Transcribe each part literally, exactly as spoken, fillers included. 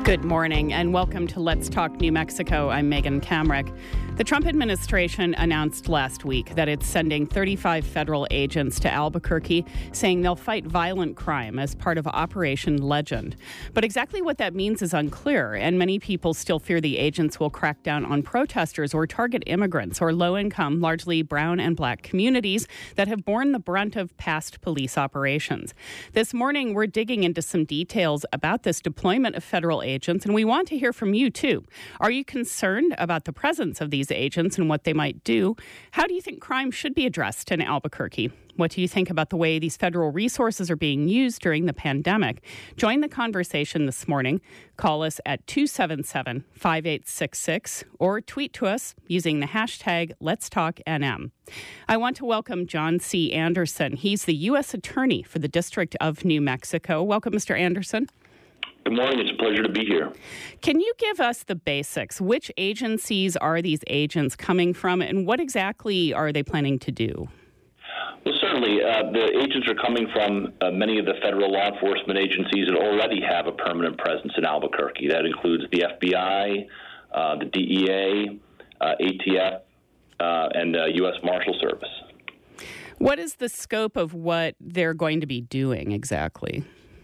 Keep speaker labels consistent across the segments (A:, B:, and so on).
A: Good morning and welcome to Let's Talk New Mexico. I'm Megan Kamrick. The Trump administration announced last week that it's sending thirty-five federal agents to Albuquerque, saying they'll fight violent crime as part of Operation Legend. But exactly what that means is unclear, and many people still fear the agents will crack down on protesters or target immigrants or low-income, largely brown and black communities that have borne the brunt of past police operations. This morning, we're digging into some details about this deployment of federal agents, and we want to hear from you, too. Are you concerned about the presence of these agents and what they might do? How do you think crime should be addressed in Albuquerque? What do you think about the way these federal resources are being used during the pandemic? Join the conversation this morning. Call us at two seven seven, five eight six six or tweet to us using the hashtag Let's Talk N M. I want to welcome John C. Anderson. He's the U S Attorney for the District of New Mexico. Welcome, Mister Anderson.
B: Good morning. It's a pleasure to be here.
A: Can you give us the basics? Which agencies are these agents coming from, and what exactly are they planning to do?
B: Well, certainly, uh, the agents are coming from uh, many of the federal law enforcement agencies that already have a permanent presence in Albuquerque. That includes the F B I, uh, the D E A, uh, A T F, uh, and uh, U S Marshal Service.
A: What is the scope of what they're going to be doing exactly?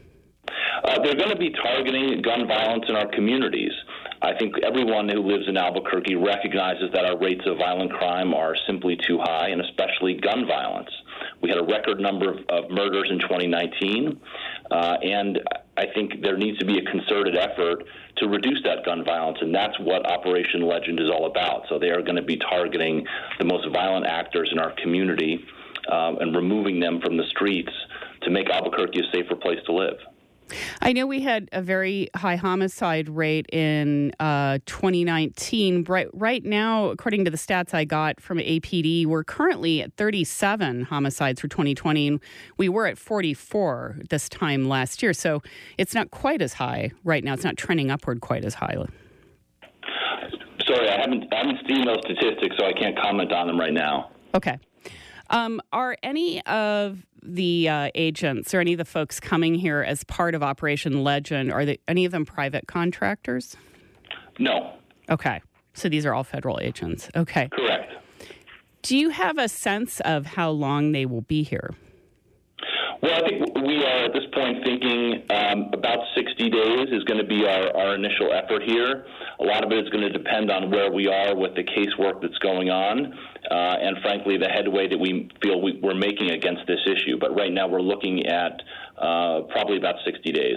B: Uh, they're going to be targeting gun violence in our communities. I think everyone who lives in Albuquerque recognizes that our rates of violent crime are simply too high, and especially gun violence. We had a record number of, of murders in twenty nineteen, uh, and I think there needs to be a concerted effort to reduce that gun violence, and that's what Operation Legend is all about. So they are going to be targeting the most violent actors in our community um, and removing them from the streets to make Albuquerque a safer place to live.
A: I know we had a very high homicide rate in uh, twenty nineteen. Right, right now, according to the stats I got from A P D, we're currently at thirty-seven homicides for twenty twenty. And we were at forty-four this time last year. So it's not quite as high right now. It's not trending upward quite as high.
B: Sorry, I haven't, I haven't seen those statistics, so I can't comment on them right now.
A: Okay. Um, are any of the uh, agents or any of the folks coming here as part of Operation Legend, are they, any of them private contractors?
B: No.
A: Okay. So these are all federal agents. Okay.
B: Correct.
A: Do you have a sense of how long they will be here?
B: Well, I think we are at this point thinking um, about sixty days is going to be our, our initial effort here. A lot of it is going to depend on where we are with the casework that's going on uh, and, frankly, the headway that we feel we, we're making against this issue. But right now we're looking at uh, probably about sixty days.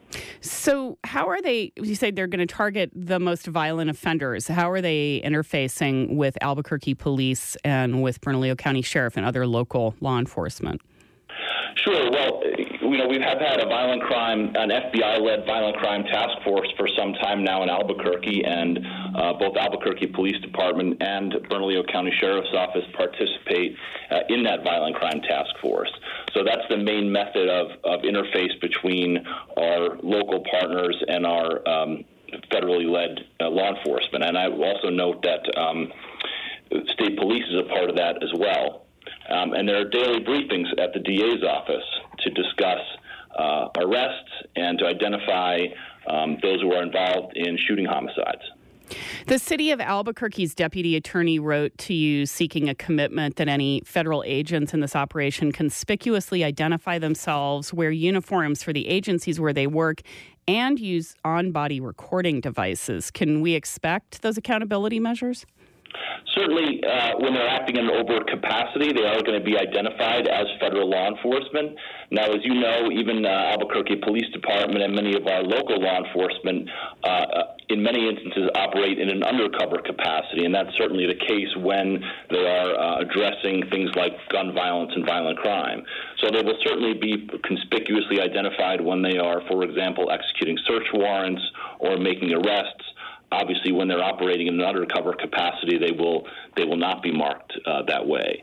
A: So how are they, you say they're going to target the most violent offenders. How are they interfacing with Albuquerque Police and with Bernalillo County Sheriff and other local law enforcement?
B: Sure. Well, you know, we have had a violent crime, an F B I-led violent crime task force for some time now in Albuquerque, and uh, both Albuquerque Police Department and Bernalillo County Sheriff's Office participate uh, in that violent crime task force. So that's the main method of, of interface between our local partners and our um, federally led uh, law enforcement. And I will also note that um, state police is a part of that as well. Um, and there are daily briefings at the D A's office to discuss uh, arrests and to identify um, those who are involved in shooting homicides.
A: The city of Albuquerque's deputy attorney wrote to you seeking a commitment that any federal agents in this operation conspicuously identify themselves, wear uniforms for the agencies where they work, and use on-body recording devices. Can we expect those accountability measures?
B: Certainly, uh, when they're acting in over capacity, they are going to be identified as federal law enforcement. Now, as you know, even uh, Albuquerque Police Department and many of our local law enforcement, uh, in many instances, operate in an undercover capacity, and that's certainly the case when they are uh, addressing things like gun violence and violent crime. So they will certainly be conspicuously identified when they are, for example, executing search warrants or making arrests. Obviously, when they're operating in an undercover capacity, they will they will not be marked uh, that way.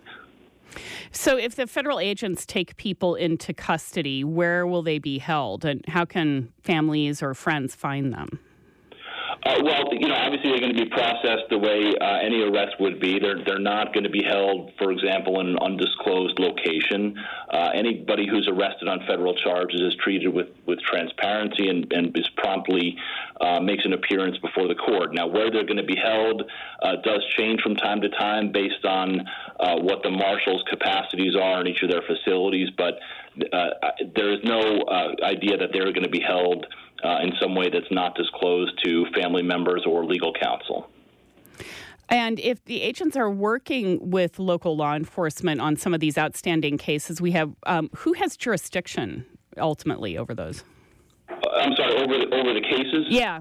A: So if the federal agents take people into custody, where will they be held, and how can families or friends find them?
B: Uh, well, you know, obviously they're going to be processed the way uh, any arrest would be. They're they're not going to be held, for example, in an undisclosed location. Uh, anybody who's arrested on federal charges is treated with, with transparency and, and is promptly uh, makes an appearance before the court. Now, where they're going to be held uh, does change from time to time based on uh, what the marshals' capacities are in each of their facilities, but uh, there is no uh, idea that they're going to be held Uh, in some way that's not disclosed to family members or legal counsel.
A: And if the agents are working with local law enforcement on some of these outstanding cases, we have um, who has jurisdiction ultimately over those?
B: Uh, I'm sorry, over the, over the cases?
A: Yeah.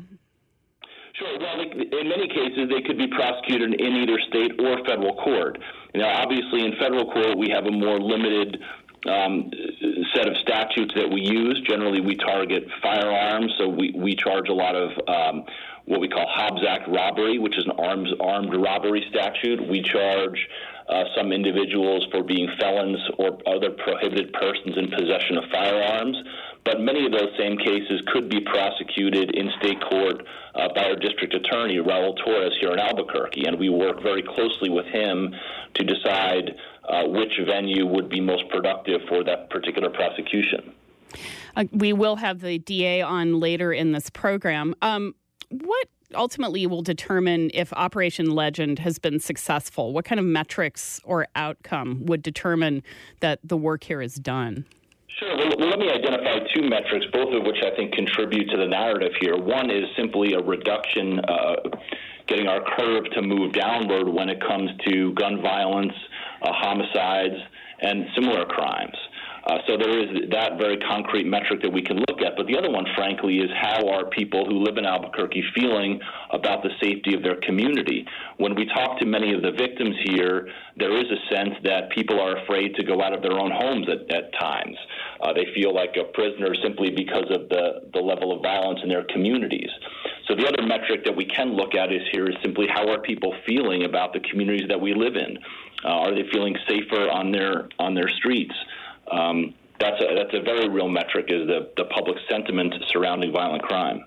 B: Sure. Well, in many cases, they could be prosecuted in either state or federal court. Now, obviously, in federal court, we have a more limited Um, set of statutes that we use. Generally, we target firearms, so we, we charge a lot of um, what we call Hobbs Act robbery, which is an arms, armed robbery statute. We charge uh, some individuals for being felons or other prohibited persons in possession of firearms, but many of those same cases could be prosecuted in state court uh, by our district attorney, Raul Torres, here in Albuquerque, and we work very closely with him to decide Uh, which venue would be most productive for that particular prosecution.
A: Uh, we will have the D A on later in this program. Um, what ultimately will determine if Operation Legend has been successful? What kind of metrics or outcome would determine that the work here is done?
B: Sure. Well, let me identify two metrics, both of which I think contribute to the narrative here. One is simply a reduction, uh, getting our curve to move downward when it comes to gun violence, Uh, homicides, and similar crimes. Uh, so there is that very concrete metric that we can look at. But the other one, frankly, is how are people who live in Albuquerque feeling about the safety of their community? When we talk to many of the victims here, there is a sense that people are afraid to go out of their own homes at, at times. Uh, they feel like a prisoner simply because of the, the level of violence in their communities. So the other metric that we can look at is here is simply how are people feeling about the communities that we live in? Uh, are they feeling safer on their on their streets? Um, that's a that's a very real metric, is the, the public sentiment surrounding violent crime.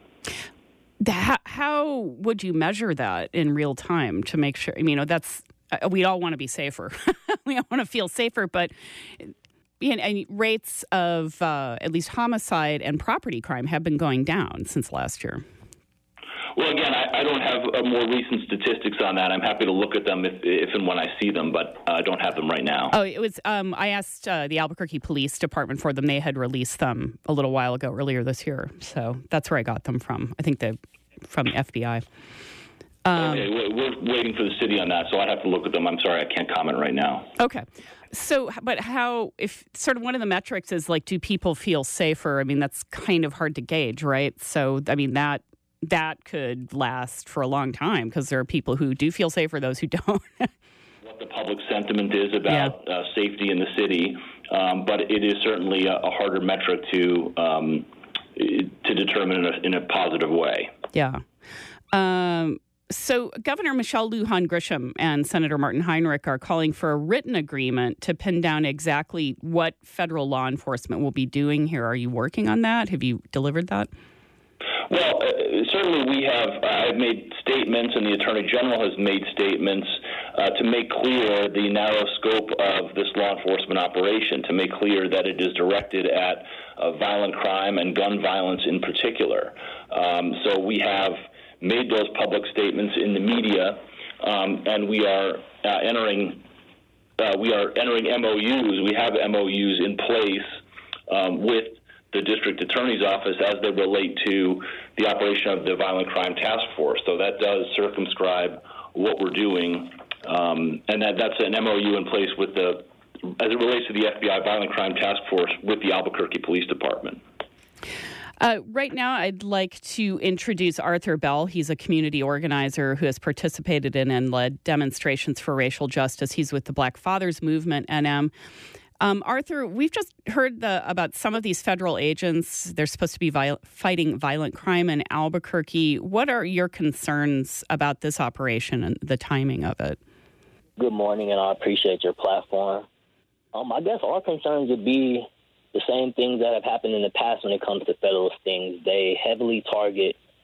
A: How, how would you measure that in real time to make sure? I mean, you know, that's uh, we all want to be safer. We all want to feel safer, but you know, and rates of uh, at least homicide and property crime have been going down since last year.
B: Well, again, I, I don't have uh, more recent statistics on that. I'm happy to look at them if, if and when I see them, but uh, I don't have them right now.
A: Oh, it was. Um, I asked uh, the Albuquerque Police Department for them. They had released them a little while ago, earlier this year. So that's where I got them from. I think they from the F B I. Um,
B: okay, we're, we're waiting for the city on that, so I'd have to look at them. I'm sorry, I can't comment right now.
A: Okay. So, but how, if sort of one of the metrics is like, do people feel safer? I mean, that's kind of hard to gauge, right? So, I mean, that that could last for a long time because there are people who do feel safer, those who don't.
B: What the public sentiment is about
A: yeah.
B: uh, safety in the city, um, but it is certainly a, a harder metric to um, to determine in a, in a positive way.
A: Yeah. Um, so Governor Michelle Lujan Grisham and Senator Martin Heinrich are calling for a written agreement to pin down exactly what federal law enforcement will be doing here. Are you working on that? Have you delivered that?
B: Well, uh, certainly we have. Uh, I've made statements, and the Attorney General has made statements uh, to make clear the narrow scope of this law enforcement operation, to make clear that it is directed at uh, violent crime and gun violence in particular. Um, so we have made those public statements in the media, um, and we are uh, entering. Uh, we are entering M O Us. We have M O Us in place um, with the district attorney's office as they relate to the operation of the Violent Crime Task Force. So that does circumscribe what we're doing, um, and that, that's an M O U in place with the, as it relates to the F B I Violent Crime Task Force with the Albuquerque Police Department.
A: Uh, right now, I'd like to introduce Arthur Bell. He's a community organizer who has participated in and led demonstrations for racial justice. He's with the Black Fathers Movement, N M. Um, Arthur, we've just heard the, about some of these federal agents. They're supposed to be viol- fighting violent crime in Albuquerque. What are your concerns about this operation and the timing of it?
C: Good morning, and I appreciate your platform. Um, I guess our concerns would be the same things that have happened in the past when it comes to federal stings. They heavily target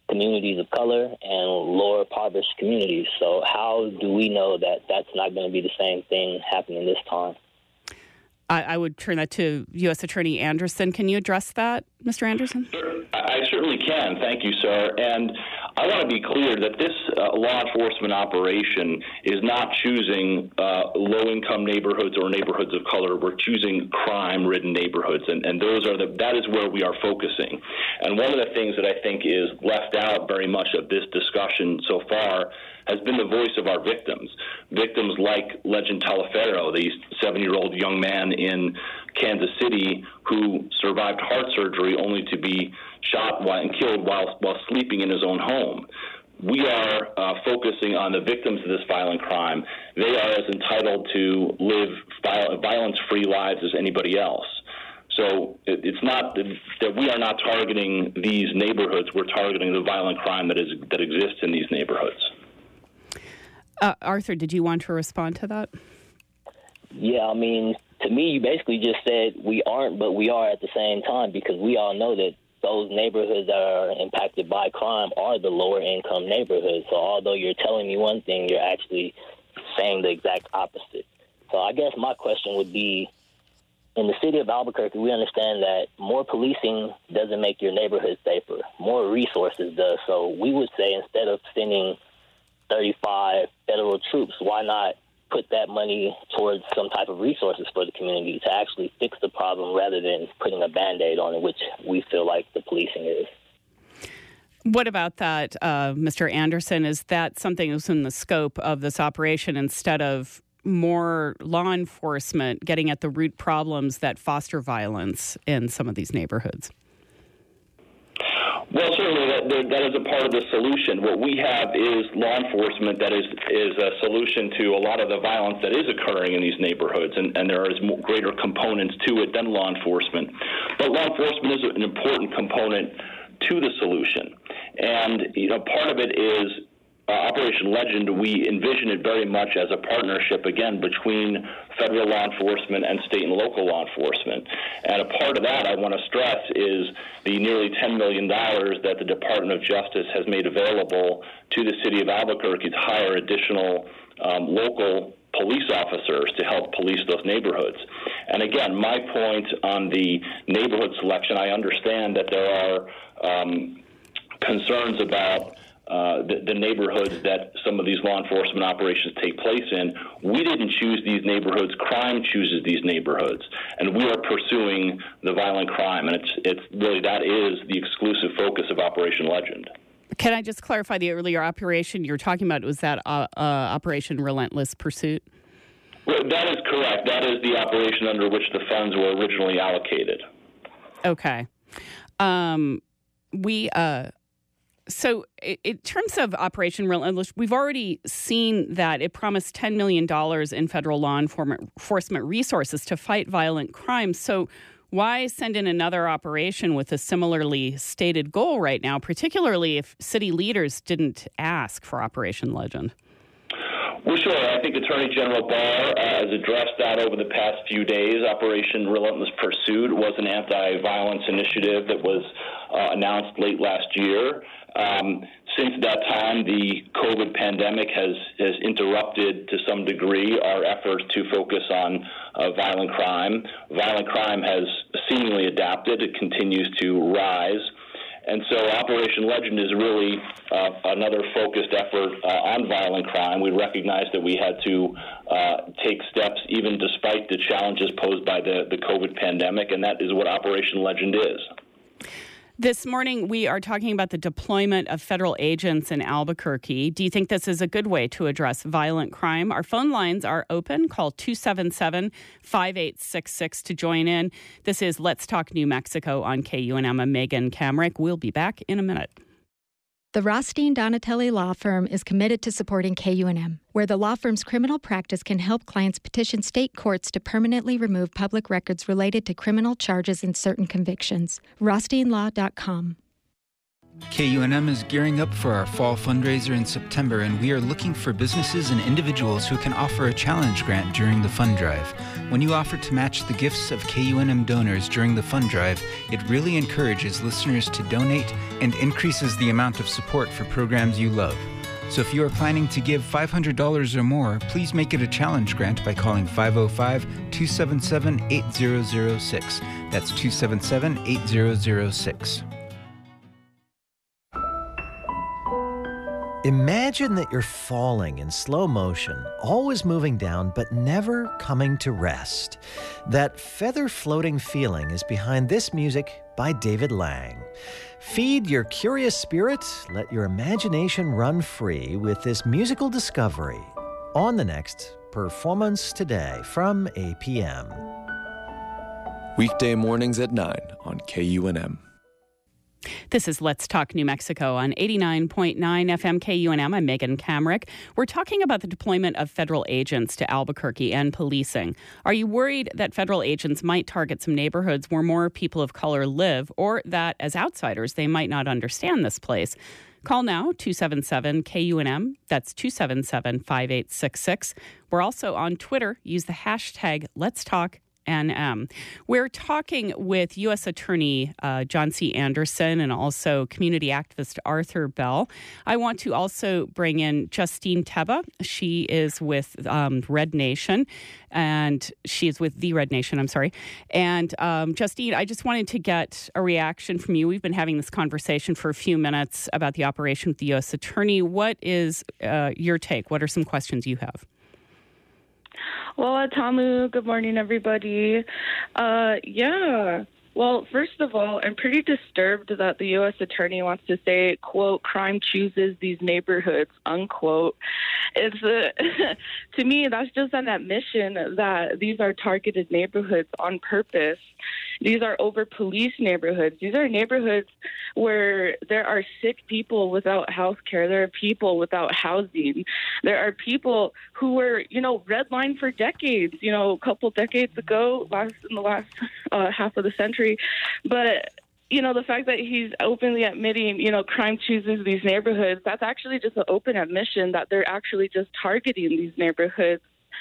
C: communities of color and lower impoverished communities. So how do we know that that's not going to be the same thing happening this time?
A: I, I would turn that to U S Attorney Anderson. Can you address that, Mister Anderson?
B: Sure. I certainly can. Thank you, sir. And I want to be clear that this uh, law enforcement operation is not choosing uh, low-income neighborhoods or neighborhoods of color. We're choosing crime-ridden neighborhoods, and, and those are the that is where we are focusing. And one of the things that I think is left out very much of this discussion so far has been the voice of our victims. Victims like Legend Taliaferro, the seven-year-old young man in Kansas City who survived heart surgery only to be shot while, and killed while, while sleeping in his own home. We are uh, focusing on the victims of this violent crime. They are as entitled to live violence-free lives as anybody else. So it, it's not that, that we are not targeting these neighborhoods. We're targeting the violent crime that is that exists in these neighborhoods.
A: Uh, Arthur, did you want to respond to that?
C: Yeah, I mean, to me, you basically just said we aren't, but we are at the same time, because we all know that those neighborhoods that are impacted by crime are the lower income neighborhoods. So although you're telling me one thing, you're actually saying the exact opposite. So I guess my question would be, in the city of Albuquerque, we understand that more policing doesn't make your neighborhood safer. More resources does. So we would say, instead of sending thirty-five federal troops, why not put that money towards some type of resources for the community to actually fix the problem, rather than putting a Band-Aid on it, which we feel like the policing is.
A: What about that, uh, Mister Anderson? Is that something that's in the scope of this operation, instead of more law enforcement getting at the root problems that foster violence in some of these neighborhoods?
B: Well, certainly that, that is a part of the solution. What we have is law enforcement that is is a solution to a lot of the violence that is occurring in these neighborhoods, and, and there is more, greater components to it than law enforcement. But law enforcement is an important component to the solution. And, you know, part of it is Uh, Operation Legend. We envision it very much as a partnership, again, between federal law enforcement and state and local law enforcement. And a part of that, I want to stress, is the nearly ten million dollars that the Department of Justice has made available to the city of Albuquerque to hire additional um, local police officers to help police those neighborhoods. And again, my point on the neighborhood selection, I understand that there are um, concerns about Uh, the, the neighborhoods that some of these law enforcement operations take place in. We didn't choose these neighborhoods. Crime chooses these neighborhoods, and we are pursuing the violent crime. And it's it's really, that is the exclusive focus of Operation Legend.
A: Can I just clarify, the earlier operation you're talking about, was that uh, uh, Operation Relentless Pursuit?
B: Well, that is correct. That is the operation under which the funds were originally allocated.
A: Okay. Um, we... Uh, So in terms of Operation Relentless, we've already seen that it promised ten million dollars in federal law enforcement resources to fight violent crime. So why send in another operation with a similarly stated goal right now, particularly if city leaders didn't ask for Operation Legend?
B: Well, sure. I think Attorney General Barr uh, has addressed that over the past few days. Operation Relentless Pursuit was an anti-violence initiative that was uh, announced late last year. Um, since that time, the COVID pandemic has, has interrupted to some degree our efforts to focus on uh, violent crime. Violent crime has seemingly adapted. It continues to rise. And so Operation Legend is really uh, another focused effort uh, on violent crime. We recognize that we had to uh, take steps even despite the challenges posed by the, the COVID pandemic, and that is what Operation Legend is.
A: This morning, we are talking about the deployment of federal agents in Albuquerque. Do you think this is a good way to address violent crime? Our phone lines are open. Call two seven seven, five eight six six to join in. This is Let's Talk New Mexico on K U N M. I'm Megan Kamrick. We'll be back in a minute.
D: The Rothstein Donatelli Law Firm is committed to supporting K U N M, where the law firm's criminal practice can help clients petition state courts to permanently remove public records related to criminal charges and certain convictions. rothstein law dot com.
E: K U N M is gearing up for our fall fundraiser in September, and we are looking for businesses and individuals who can offer a challenge grant during the fund drive. When you offer to match the gifts of K U N M donors during the fund drive, it really encourages listeners to donate and increases the amount of support for programs you love. So if you are planning to give five hundred dollars or more, please make it a challenge grant by calling five oh five, two seven seven, eight zero zero six. That's two seven seven, eight zero zero six.
F: Imagine that you're falling in slow motion, always moving down, but never coming to rest. That feather-floating feeling is behind this music by David Lang. Feed your curious spirit, let your imagination run free with this musical discovery on the next Performance Today from A P M.
G: Weekday mornings at nine on K U N M.
A: This is Let's Talk New Mexico on eighty-nine point nine F M K U N M. I'm Megan Kamrick. We're talking about the deployment of federal agents to Albuquerque and policing. Are you worried that federal agents might target some neighborhoods where more people of color live, or that as outsiders they might not understand this place? Call now, two seven seven K U N M. That's two seven seven, five eight six six. We're also on Twitter. Use the hashtag Let's Talk N M. We're talking with U S Attorney uh, John C. Anderson and also community activist Arthur Bell. I want to also bring in Justine Teba. She is with um, Red Nation, and she is with the Red Nation, I'm sorry. And um, Justine, I just wanted to get a reaction from you. We've been having this conversation for a few minutes about the operation with the U S Attorney. What is uh, your take? What are some questions you have?
H: Well, Tamu, good morning, everybody. Uh, yeah. Well, first of all, I'm pretty disturbed that the U S Attorney wants to say, quote, crime chooses these neighborhoods, unquote. It's a, to me, that's just an admission that these are targeted neighborhoods on purpose. These are over-policed neighborhoods. These are neighborhoods where there are sick people without health care. There are people without housing. There are people who were, you know, redlined for decades, you know, a couple decades ago, last in the last uh, half of the century. But you know, the fact that he's openly admitting, you know, crime chooses these neighborhoods, that's actually just an open admission that they're actually just targeting these neighborhoods.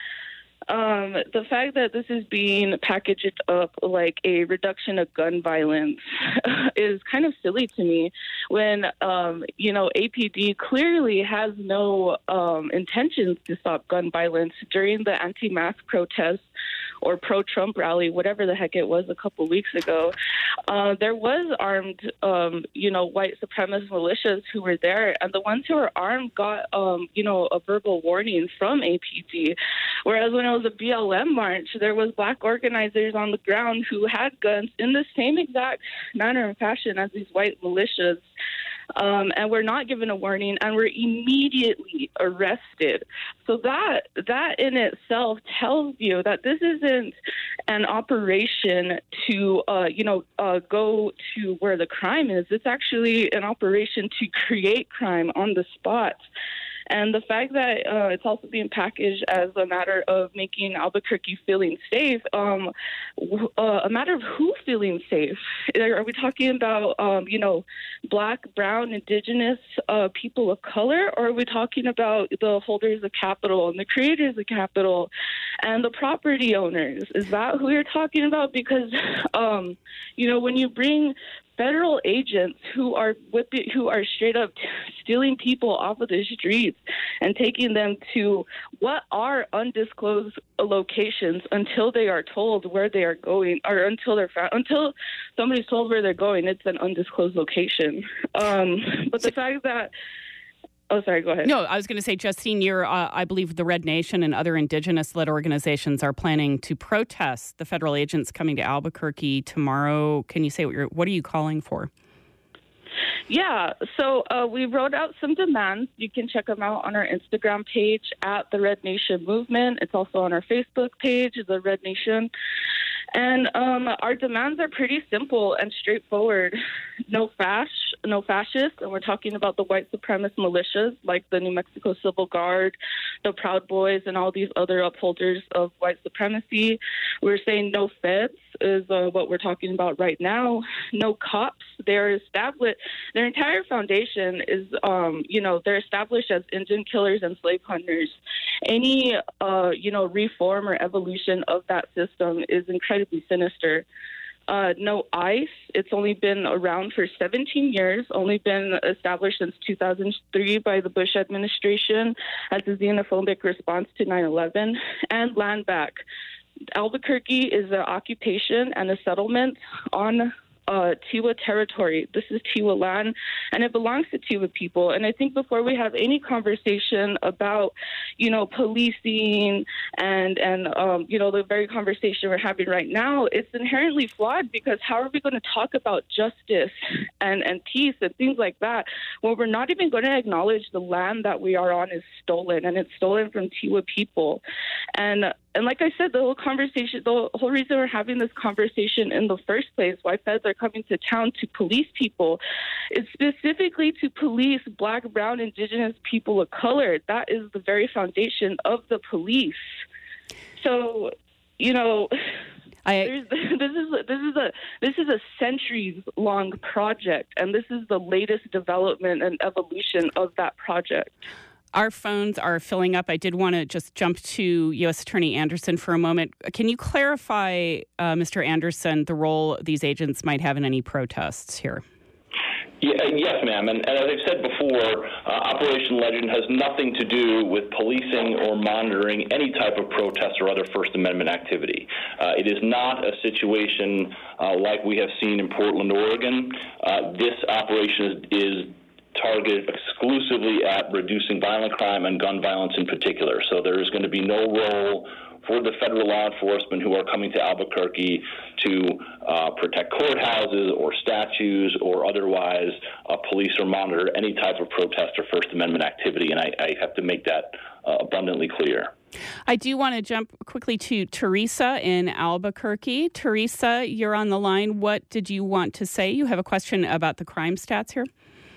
H: Um, the fact that this is being packaged up like a reduction of gun violence is kind of silly to me when, um, you know, A P D clearly has no um, intentions to stop gun violence. During the anti-mask protests or pro-Trump rally, whatever the heck it was a couple weeks ago, uh, there was armed, um, you know, white supremacist militias who were there. And the ones who were armed got, um, you know, a verbal warning from A P D. Whereas when it was a B L M march, there was black organizers on the ground who had guns in the same exact manner and fashion as these white militias. Um, and we're not given a warning, and we're immediately arrested. So that that in itself tells you that this isn't an operation to, uh, you know, uh, go to where the crime is. It's actually an operation to create crime on the spot. And the fact that uh, it's also being packaged as a matter of making Albuquerque feeling safe, um, uh, a matter of who feeling safe? Are we talking about, um, you know, black, brown, indigenous uh, people of color, or are we talking about the holders of capital and the creators of capital and the property owners? Is that who you're talking about? Because, um, you know, when you bring federal agents who are whipping, who are straight up stealing people off of the streets and taking them to what are undisclosed locations until they are told where they are going, or until they're found, until somebody's told where they're going, it's an undisclosed location. Um, but the fact that Oh, sorry, go ahead.
A: No, I was going to say, Justine, you're, uh, I believe the Red Nation and other indigenous-led organizations are planning to protest the federal agents coming to Albuquerque tomorrow. Can you say what you're, what are you calling for?
H: Yeah, so uh, we wrote out some demands. You can check them out on our Instagram page at the Red Nation Movement. It's also on our Facebook page, the Red Nation. And um, our demands are pretty simple and straightforward. No fash, no fascists, and we're talking about the white supremacist militias like the New Mexico Civil Guard, the Proud Boys, and all these other upholders of white supremacy. We're saying no feds is uh, what we're talking about right now. No cops. They're established. Their entire foundation is, um, you know, they're established as Indian killers and slave hunters. Any, uh, you know, reform or evolution of that system is incredibly sinister. Uh, no ICE. It's only been around for seventeen years, only been established since two thousand three by the Bush administration as a xenophobic response to nine eleven. And land back. Albuquerque is an occupation and a settlement on uh, Tiwa territory. This is Tiwa land, and it belongs to Tiwa people. And I think before we have any conversation about, you know, policing and, and um, you know, the very conversation we're having right now, it's inherently flawed, because how are we going to talk about justice and, and peace and things like that when we're not even going to acknowledge the land that we are on is stolen, and it's stolen from Tiwa people. And And like I said, the whole conversation, the whole reason we're having this conversation in the first place, why feds are coming to town to police people, is specifically to police Black, brown, Indigenous people of color. That is the very foundation of the police. So, you know, I, this is this is a this is a centuries-long project, and this is the latest development and evolution of that project.
A: Our phones are filling up. I did want to just jump to U S Attorney Anderson for a moment. Can you clarify, uh, Mister Anderson, the role these agents might have in any protests here?
B: Yeah, yes, ma'am. And, and as I've said before, uh, Operation Legend has nothing to do with policing or monitoring any type of protest or other First Amendment activity. Uh, it is not a situation uh, like we have seen in Portland, Oregon. Uh, this operation is, is targeted exclusively at reducing violent crime and gun violence in particular. So there is going to be no role for the federal law enforcement who are coming to Albuquerque to uh, protect courthouses or statues or otherwise uh, police or monitor any type of protest or First Amendment activity. And I, I have to make that uh, abundantly clear.
A: I do want to jump quickly to Teresa in Albuquerque. Teresa, you're on the line. What did you want to say? You have a question about the crime stats here?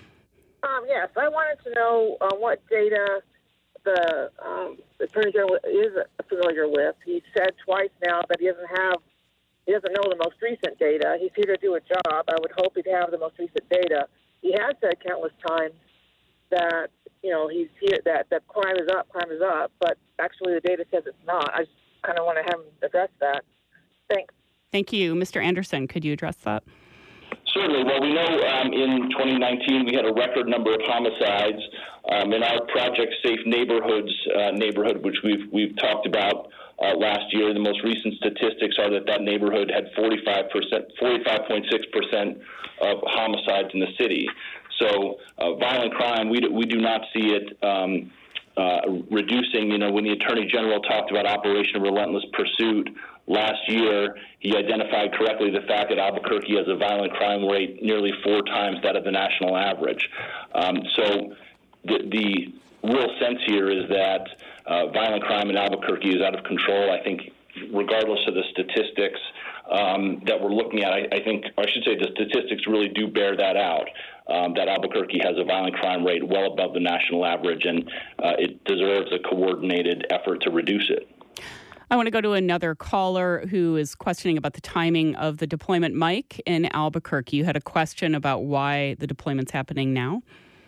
I: Um, yes, I wanted to know uh, what data the, um, the Attorney General is familiar with. He said twice now that he doesn't have, he doesn't know the most recent data. He's here to do a job. I would hope he'd have the most recent data. He has said countless times that, you know, he's here, that, that crime is up, crime is up, but actually the data says it's not. I just kind of want to have him address that. Thanks.
A: Thank you. Mister Anderson, could you address that?
B: Certainly. Well, we know um, in twenty nineteen we had a record number of homicides. Um, in our Project Safe Neighborhoods uh, neighborhood, which we've we've talked about uh, last year, the most recent statistics are that that neighborhood had forty-five percent, forty-five point six percent of homicides in the city. So uh, violent crime, we do, we do not see it um, uh, reducing. You know, when the Attorney General talked about Operation Relentless Pursuit last year, he identified correctly the fact that Albuquerque has a violent crime rate nearly four times that of the national average. Um, so the, the real sense here is that uh, violent crime in Albuquerque is out of control. I think regardless of the statistics um, that we're looking at, I, I think, or I should say the statistics really do bear that out, um, that Albuquerque has a violent crime rate well above the national average, and uh, it deserves a coordinated effort to reduce it.
A: I want to go to another caller who is questioning about the timing of the deployment. Mike in Albuquerque, you had a question about why the deployment's happening now.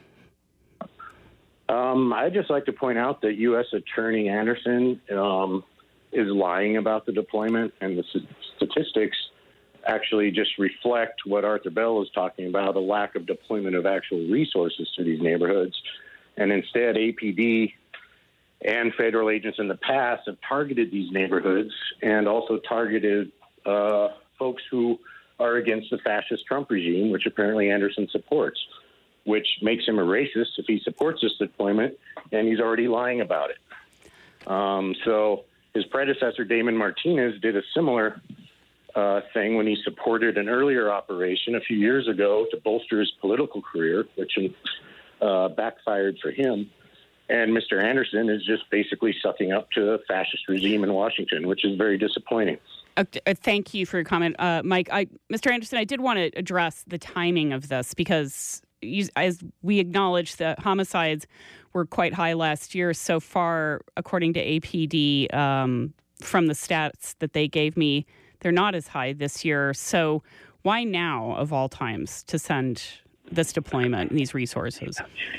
J: Um, I'd just like to point out that U S Attorney Anderson um, is lying about the deployment, and the statistics actually just reflect what Arthur Bell is talking about, a lack of deployment of actual resources to these neighborhoods. And instead, A P D and federal agents in the past have targeted these neighborhoods and also targeted uh, folks who are against the fascist Trump regime, which apparently Anderson supports, which makes him a racist if he supports this deployment, and he's already lying about it. Um, so his predecessor, Damon Martinez, did a similar uh, thing when he supported an earlier operation a few years ago to bolster his political career, which uh, backfired for him. And Mister Anderson is just basically sucking up to the fascist regime in Washington, which is very disappointing.
A: Uh, thank you for your comment, uh, Mike. I, Mister Anderson, I did want to address the timing of this because as we acknowledge, the homicides were quite high last year. So far, according to A P D, um, from the stats that they gave me, they're not as high this year. So why now, of all times, to send this deployment and these resources?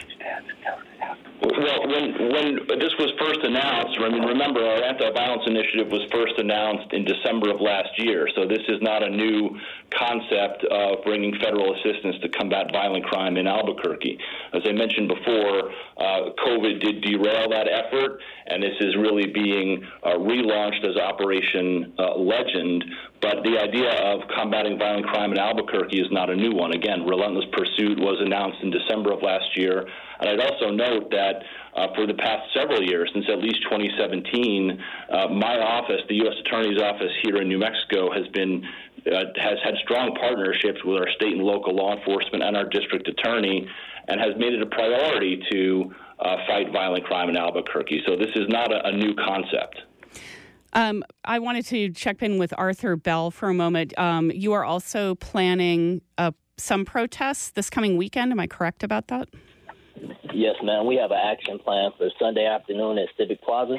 B: Well, when when this was first announced, I mean, remember, our anti-violence initiative was first announced in December of last year, so this is not a new concept of bringing federal assistance to combat violent crime in Albuquerque. As I mentioned before, uh, COVID did derail that effort, and this is really being uh, relaunched as Operation uh, Legend. But the idea of combating violent crime in Albuquerque is not a new one. Again, Relentless Pursuit was announced in December of last year. And I'd also note that uh, for the past several years, since at least twenty seventeen, uh, my office, the U S Attorney's Office here in New Mexico, has been uh, has had strong partnerships with our state and local law enforcement and our district attorney, and has made it a priority to uh, fight violent crime in Albuquerque. So this is not a, a new concept.
A: Um, I wanted to check in with Arthur Bell for a moment. Um, you are also planning uh, some protests this coming weekend. Am I correct about that?
C: Yes, ma'am. We have an action plan for Sunday afternoon at Civic Plaza.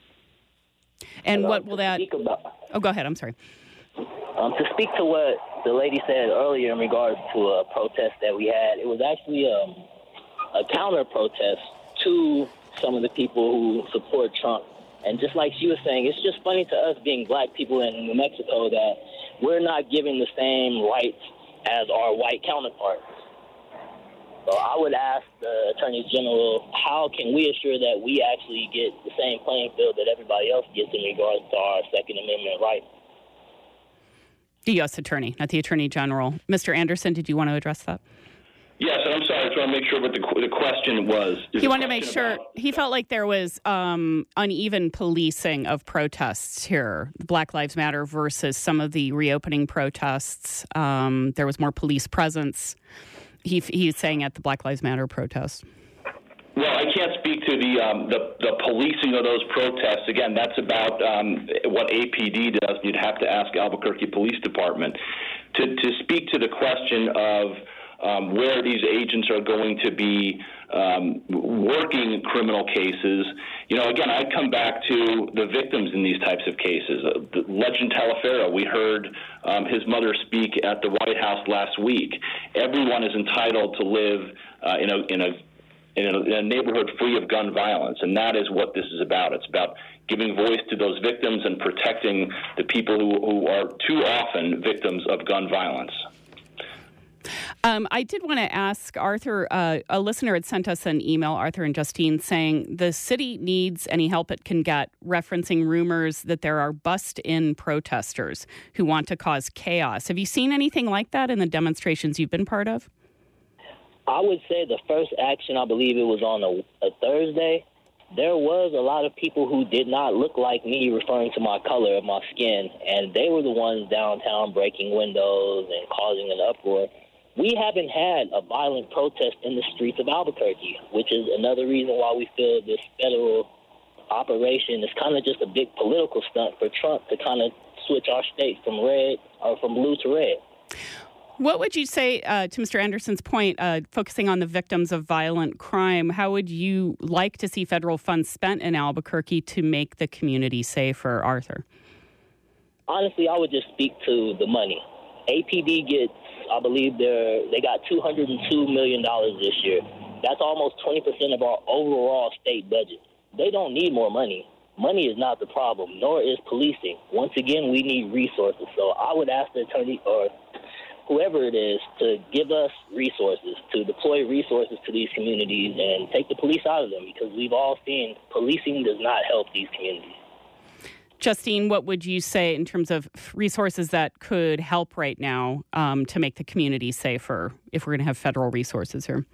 A: And, and what
C: um,
A: will that...
C: About,
A: oh, go ahead. I'm sorry.
C: Um, to speak to what the lady said earlier in regards to a protest that we had, it was actually um, a counter-protest to some of the people who support Trump. And just like she was saying, it's just funny to us being black people in New Mexico that we're not given the same rights as our white counterparts. So I would ask the Attorney General, how can we assure that we actually get the same playing field that everybody else gets in regards to our Second Amendment rights?
A: The U S Attorney, not the Attorney General. Mister Anderson, did you want to address that?
B: Yes, and I'm sorry, I just want to make sure what the, the question was. Is
A: he wanted to make sure, about... he felt like there was um, uneven policing of protests here, Black Lives Matter versus some of the reopening protests. Um, there was more police presence. He he's saying at the Black Lives Matter protest.
B: Well, I can't speak to the, um, the the policing of those protests. Again, that's about um, what A P D does. You'd have to ask Albuquerque Police Department. To to speak to the question of um, where these agents are going to be um, working criminal cases, you know, again, I come back to the victims in these types of cases. Uh, the Legend Talaferro, we heard um, his mother speak at the White House last week. Everyone is entitled to live uh, in a in a in a, in a neighborhood free of gun violence, and that is what this is about. It's about giving voice to those victims and protecting the people who, who are too often victims of gun violence.
A: Um, I did want to ask Arthur, uh, a listener had sent us an email, Arthur and Justine, saying the city needs any help it can get, referencing rumors that there are bussed-in protesters who want to cause chaos. Have you seen anything like that in the demonstrations you've been part of?
C: I would say the first action, I believe it was on a, a Thursday, there was a lot of people who did not look like me, referring to my color of my skin, and they were the ones downtown breaking windows and causing an uproar. We haven't had a violent protest in the streets of Albuquerque, which is another reason why we feel this federal operation is kind of just a big political stunt for Trump to kind of switch our state from red or from blue to red.
A: What would you say, uh, to Mister Anderson's point, uh, focusing on the victims of violent crime, how would you like to see federal funds spent in Albuquerque to make the community safer, Arthur?
C: Honestly, I would just speak to the money. A P D gets, I believe they're, they got two hundred two million dollars this year. That's almost twenty percent of our overall state budget. They don't need more money. Money is not the problem, nor is policing. Once again, we need resources. So I would ask the attorney or whoever it is to give us resources, to deploy resources to these communities and take the police out of them, because we've all seen policing does not help these communities.
A: Justine, what would you say in terms of resources that could help right now um, to make the community safer if we're going to have federal resources here?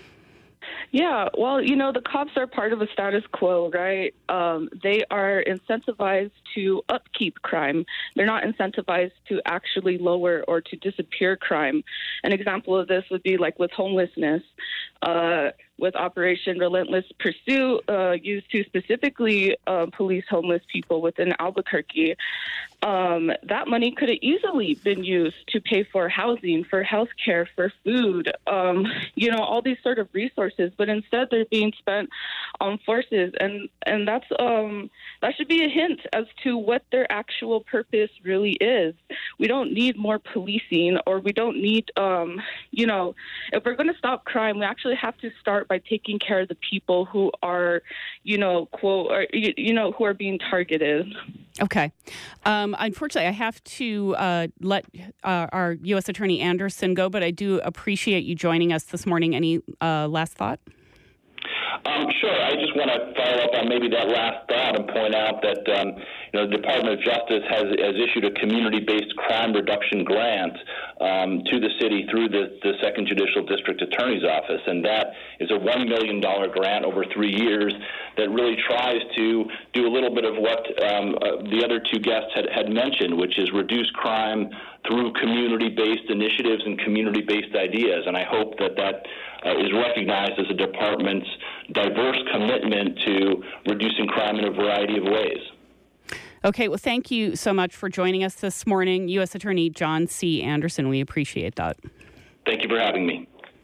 H: Yeah, well, you know, the cops are part of a status quo, right? Um, they are incentivized to upkeep crime. They're not incentivized to actually lower or to disappear crime. An example of this would be like with homelessness. Uh, with Operation Relentless Pursuit, uh, used to specifically uh, police homeless people within Albuquerque, um, that money could have easily been used to pay for housing, for health care, for food, um, you know, all these sort of resources. But instead, they're being spent on forces, and and that's um, that should be a hint as to what their actual purpose really is. We don't need more policing, or we don't need, um, you know, if we're going to stop crime, we actually have to start by taking care of the people who are, you know, quote, or, you, you know, who are being targeted.
A: Okay. Um, unfortunately, I have to uh, let uh, our U S Attorney Anderson go, but I do appreciate you joining us this morning. Any uh, last thought?
B: Um, sure. I just want to follow up on maybe that last thought and point out that um, you know the Department of Justice has, has issued a community-based crime reduction grant um, to the city through the, the Second Judicial District Attorney's Office, and that is a one million dollars grant over three years that really tries to do a little bit of what um, uh, the other two guests had, had mentioned, which is reduce crime through community-based initiatives and community-based ideas. And I hope that that uh, is recognized as a department's diverse commitment to reducing crime in a variety of ways.
A: Okay, well, thank you so much for joining us this morning, U S Attorney John C. Anderson. We appreciate that.
B: Thank you for having me.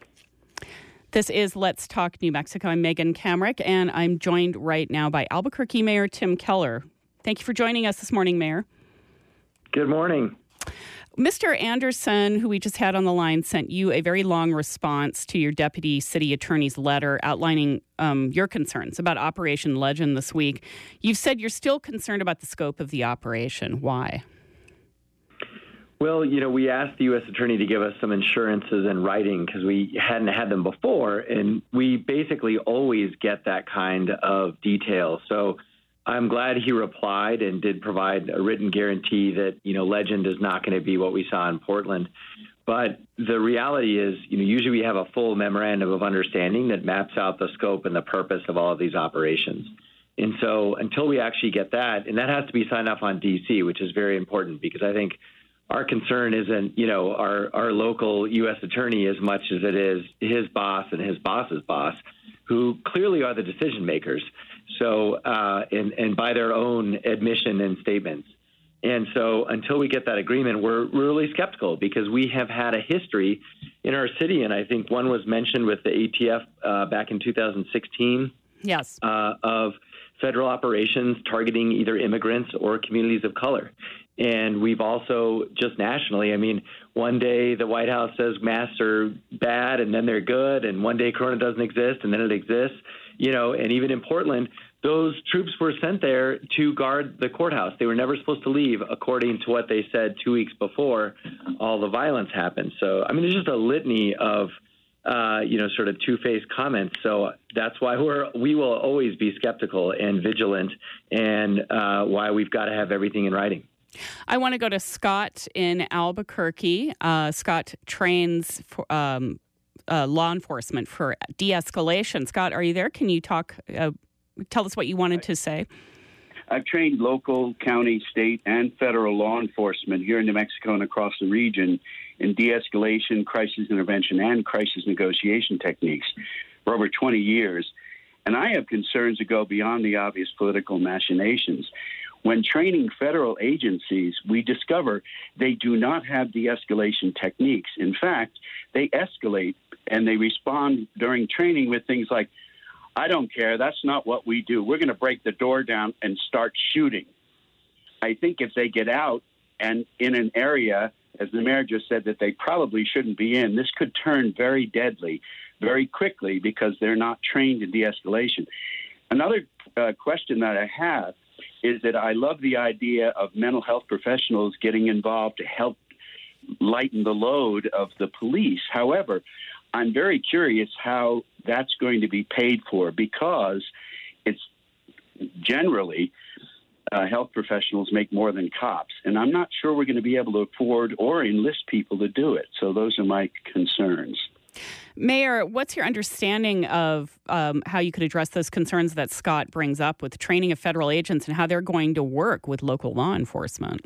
A: This is Let's Talk New Mexico. I'm Megan Kamrick, and I'm joined right now by Albuquerque Mayor Tim Keller. Thank you for joining us this morning, Mayor.
K: Good morning.
A: Mister Anderson, who we just had on the line, sent you a very long response to your deputy city attorney's letter outlining um, your concerns about Operation Legend this week. You've said you're still concerned about the scope of the operation. Why?
K: Well, you know, we asked the U S attorney to give us some assurances in writing because we hadn't had them before, and we basically always get that kind of detail. So I'm glad he replied and did provide a written guarantee that, you know, Legend is not going to be what we saw in Portland. But the reality is, you know, usually we have a full memorandum of understanding that maps out the scope and the purpose of all of these operations. And so until we actually get that, and that has to be signed off on D C, which is very important because I think our concern isn't, you know, our, our local U S attorney as much as it is his boss and his boss's boss, who clearly are the decision makers. So, uh, and, and by their own admission and statements. And so until we get that agreement, we're, we're really skeptical because we have had a history in our city. And I think one was mentioned with the A T F uh, back in two thousand sixteen.
A: Yes.
K: Uh, of federal operations targeting either immigrants or communities of color. And we've also just nationally, I mean, one day the White House says masks are bad and then they're good. And one day Corona doesn't exist and then it exists. You know, and even in Portland, those troops were sent there to guard the courthouse. They were never supposed to leave, according to what they said two weeks before all the violence happened. So, I mean, there's just a litany of, uh, you know, sort of two-faced comments. So that's why we're we will always be skeptical and vigilant, and uh, why we've got to have everything in writing.
A: I want to go to Scott in Albuquerque. Uh, Scott trains for. Um, Uh, law enforcement for de-escalation. Scott, are you there? Can you talk, uh, tell us what you wanted to say?
L: I've trained local, county, state, and federal law enforcement here in New Mexico and across the region in de-escalation, crisis intervention, and crisis negotiation techniques for over twenty years. And I have concerns that go beyond the obvious political machinations. When training federal agencies, we discover they do not have de-escalation techniques. In fact, they escalate and they respond during training with things like, I don't care, that's not what we do. We're going to break the door down and start shooting. I think if they get out and in an area, as the mayor just said, that they probably shouldn't be in, this could turn very deadly very quickly because they're not trained in de-escalation. Another uh, question that I have is that I love the idea of mental health professionals getting involved to help lighten the load of the police. However, I'm very curious how that's going to be paid for because it's generally uh, health professionals make more than cops. And I'm not sure we're going to be able to afford or enlist people to do it. So those are my concerns.
A: Mayor, what's your understanding of um, how you could address those concerns that Scott brings up with the training of federal agents and how they're going to work with local law enforcement?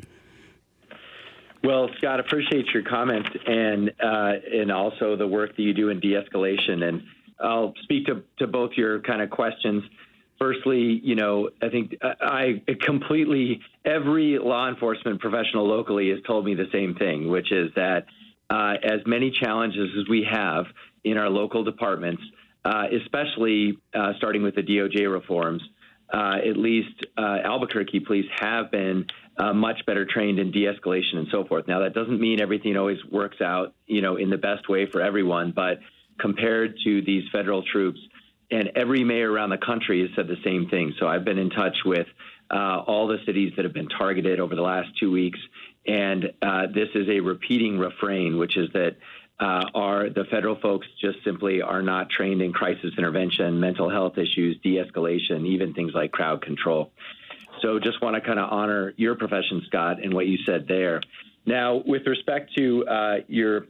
K: Well, Scott, appreciate your comment and uh, and also the work that you do in de-escalation. And I'll speak to, to both your kind of questions. Firstly, you know, I think I completely, every law enforcement professional locally has told me the same thing, which is that uh, as many challenges as we have in our local departments, uh, especially uh, starting with the D O J reforms, uh, at least uh, Albuquerque police have been uh, much better trained in de-escalation and so forth. Now, that doesn't mean everything always works out, you know, in the best way for everyone, but compared to these federal troops, and every mayor around the country has said the same thing. So I've been in touch with uh, all the cities that have been targeted over the last two weeks, and uh, this is a repeating refrain, which is that uh, our the federal folks just simply are not trained in crisis intervention, mental health issues, de-escalation, even things like crowd control. So just want to kind of honor your profession, Scott, and what you said there. Now, with respect to uh, your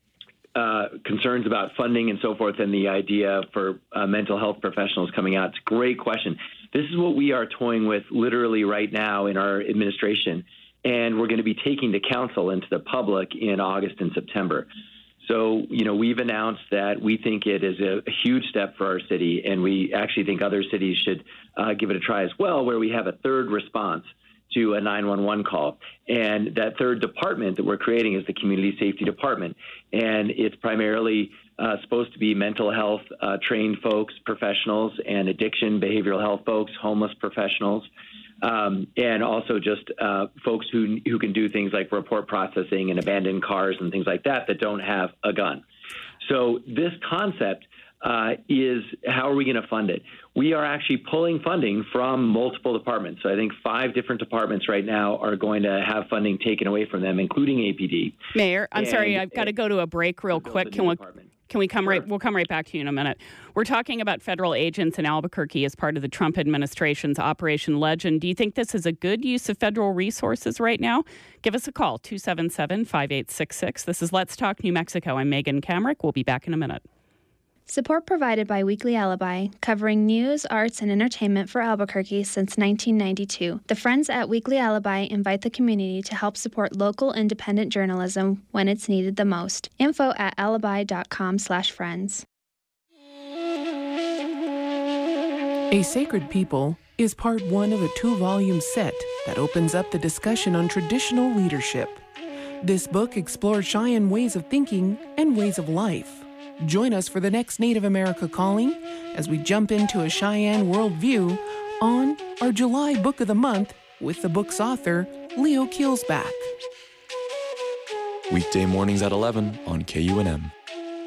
K: uh, concerns about funding and so forth and the idea for uh, mental health professionals coming out, it's a great question. This is what we are toying with literally right now in our administration, and we're going to be taking to council and to the public in August and September. So, you know, we've announced that we think it is a, a huge step for our city, and we actually think other cities should uh, give it a try as well, where we have a third response to a nine one one call. And that third department that we're creating is the Community Safety Department. And it's primarily uh, supposed to be mental health uh, trained folks, professionals, and addiction, behavioral health folks, homeless professionals, um, and also just uh, folks who, who can do things like report processing and abandoned cars and things like that that don't have a gun. So this concept uh, is, how are we going to fund it? We are actually pulling funding from multiple departments. So I think five different departments right now are going to have funding taken away from them, including A P D.
A: Mayor, I'm
K: and,
A: sorry, I've got to go to a break real quick. Can we, can we come sure. right? We'll come right back to you in a minute. We're talking about federal agents in Albuquerque as part of the Trump administration's Operation Legend. Do you think this is a good use of federal resources right now? Give us a call, two seven seven, five eight six six. This is Let's Talk New Mexico. I'm Megan Kamrick. We'll be back in a minute.
M: Support provided by Weekly Alibi, covering news, arts, and entertainment for Albuquerque since nineteen ninety-two. The Friends at Weekly Alibi invite the community to help support local independent journalism when it's needed the most. Info at alibi.com slash friends.
N: A Sacred People is part one of a two-volume set that opens up the discussion on traditional leadership. This book explores Cheyenne ways of thinking and ways of life. Join us for the next Native America Calling as we jump into a Cheyenne worldview on our July Book of the Month with the book's author, Leo Keelsback.
G: Weekday mornings at eleven on K U N M.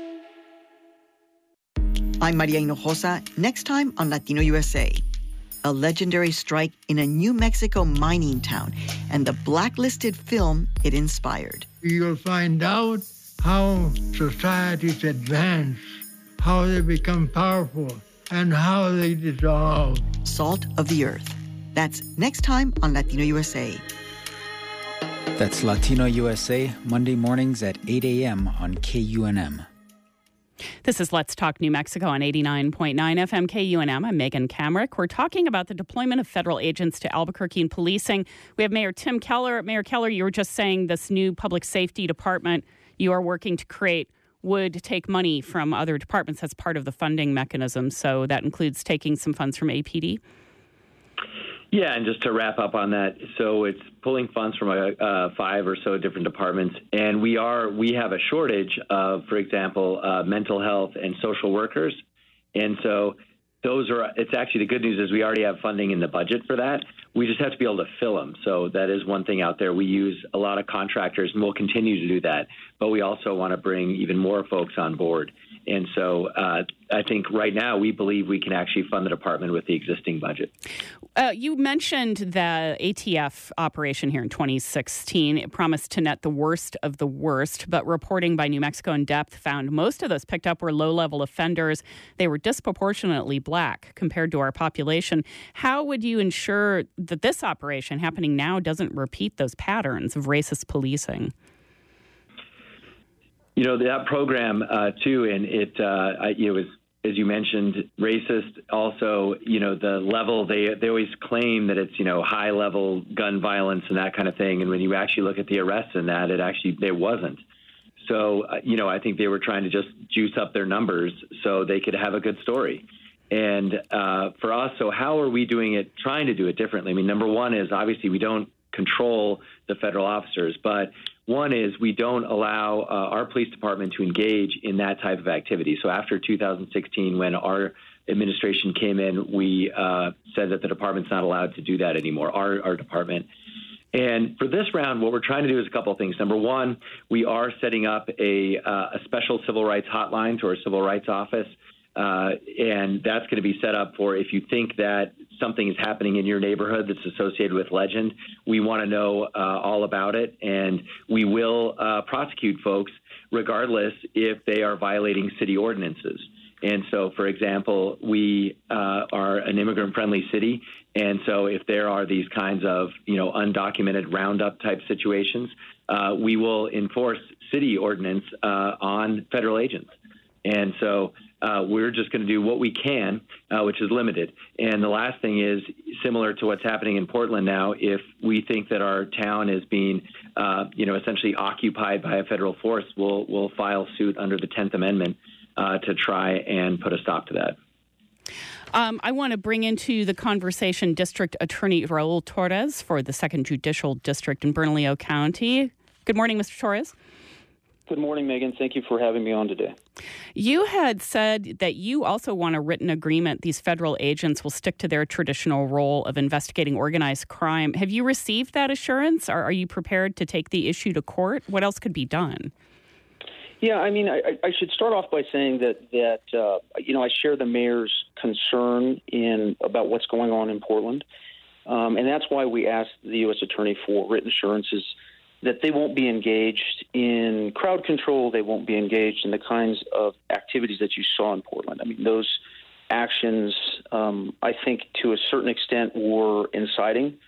O: I'm Maria Hinojosa. Next time on Latino U S A. A legendary strike in a New Mexico mining town and the blacklisted film it inspired.
P: You'll find out how societies advance, how they become powerful, and how they dissolve.
O: Salt of the Earth. That's next time on Latino U S A.
E: That's Latino U S A, Monday mornings at eight a.m. on K U N M.
A: This is Let's Talk New Mexico on eighty-nine point nine F M K U N M. I'm Megan Kamrick. We're talking about the deployment of federal agents to Albuquerque and policing. We have Mayor Tim Keller. Mayor Keller, you were just saying this new public safety department you are working to create would take money from other departments as part of the funding mechanism. So that includes taking some funds from A P D?
K: Yeah, and just to wrap up on that, so it's pulling funds from a, uh, five or so different departments, and we are we have a shortage of, for example, uh, mental health and social workers, and so those are. It's actually the good news is we already have funding in the budget for that. We just have to be able to fill them. So that is one thing out there. We use a lot of contractors, and we'll continue to do that. But we also want to bring even more folks on board. And so uh, I think right now we believe we can actually fund the department with the existing budget.
A: Uh, you mentioned the A T F operation here in twenty sixteen. It promised to net the worst of the worst, but reporting by New Mexico in Depth found most of those picked up were low-level offenders. They were disproportionately black compared to our population. How would you ensure that this operation happening now doesn't repeat those patterns of racist policing?
K: You know, that program, uh, too, and it, uh, it was, as you mentioned, racist. Also, you know, the level, they they always claim that it's, you know, high-level gun violence and that kind of thing. And when you actually look at the arrests in that, it actually, it wasn't. So, uh, you know, I think they were trying to just juice up their numbers so they could have a good story. And uh, for us, so how are we doing it, trying to do it differently? I mean, number one is obviously we don't control the federal officers, but one is we don't allow uh, our police department to engage in that type of activity. So after two thousand sixteen, when our administration came in, we uh, said that the department's not allowed to do that anymore, our, our department. And for this round, what we're trying to do is a couple of things. Number one, we are setting up a, uh, a special civil rights hotline to our civil rights office. Uh, and that's going to be set up for if you think that something is happening in your neighborhood that's associated with Legend, we want to know uh, all about it. And we will uh, prosecute folks regardless if they are violating city ordinances. And so, for example, we uh, are an immigrant-friendly city. And so if there are these kinds of, you know, undocumented roundup type situations, uh, we will enforce city ordinance uh, on federal agents. And so uh, we're just going to do what we can, uh, which is limited. And the last thing is similar to what's happening in Portland now. If we think that our town is being, uh, you know, essentially occupied by a federal force, we'll we'll file suit under the tenth Amendment uh, to try and put a stop to that.
A: Um, I want to bring into the conversation District Attorney Raul Torres for the Second Judicial District in Bernalillo County. Good morning, Mister Torres.
Q: Good morning, Megan. Thank you for having me on today.
A: You had said that you also want a written agreement these federal agents will stick to their traditional role of investigating organized crime. Have you received that assurance? Or are you prepared to take the issue to court? What else could be done?
Q: Yeah, I mean, I, I should start off by saying that, that uh, you know, I share the mayor's concern in about what's going on in Portland. Um, and that's why we asked the U S attorney for written assurances that they won't be engaged in crowd control. They won't be engaged in the kinds of activities that you saw in Portland. I mean, those actions, um, I think, to a certain extent, were inciting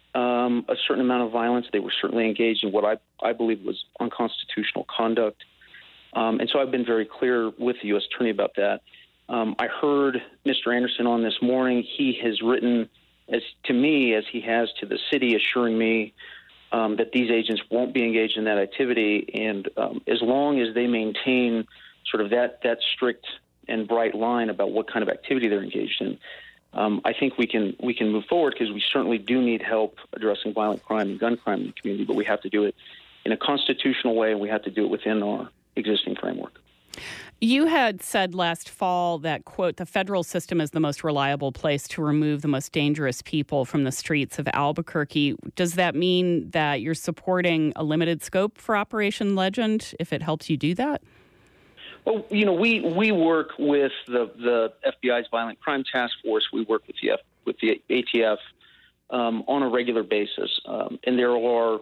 Q: um, a certain amount of violence. They were certainly engaged in what I, I believe was unconstitutional conduct. Um, and so I've been very clear with the U S attorney about that. Um, I heard Mister Anderson on this morning. He has written as to me as he has to the city, assuring me Um, that these agents won't be engaged in that activity, and um, as long as they maintain sort of that that strict and bright line about what kind of activity they're engaged in, um, I think we can we can move forward, because we certainly do need help addressing violent crime and gun crime in the community, but we have to do it in a constitutional way, and we have to do it within our existing framework.
A: You had said last fall that, quote, the federal system is the most reliable place to remove the most dangerous people from the streets of Albuquerque. Does that mean that you're supporting a limited scope for Operation Legend if it helps you do that?
Q: Well, you know, we, we work with the, the F B I's Violent Crime Task Force. We work with the, F, with the A T F um, on a regular basis. Um, and there are